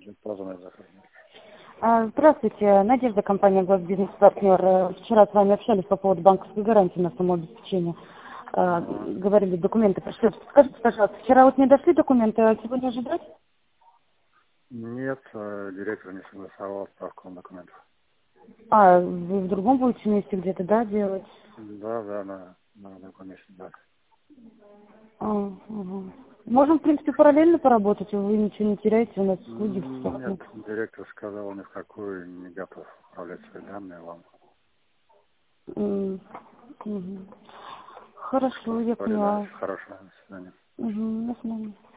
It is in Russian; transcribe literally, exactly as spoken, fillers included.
Позвонить заказ. А, Здравствуйте, Надежда, компания «Глаз Бизнес Партнер». Э, Вчера с вами общались по поводу банковской гарантии на самообеспечение. А, Ага. Говорили, документы пришли. Скажите, пожалуйста, вчера вот не дошли документы, а сегодня ожидать? Нет, э, директор не согласовал отправку документов. А, вы в другом будете месте где-то, да, делать? Да, да, да, на другом месте, да. А, ага. Можем, в принципе, параллельно поработать, вы ничего не теряете, у нас услуги М, Нет, бесплатные. директор сказал, он ни в какую не готов управлять свои данные вам. М, мгм. Хорошо, я Говорю, да, поняла. хорошего, до свидания. Угу, до свидания.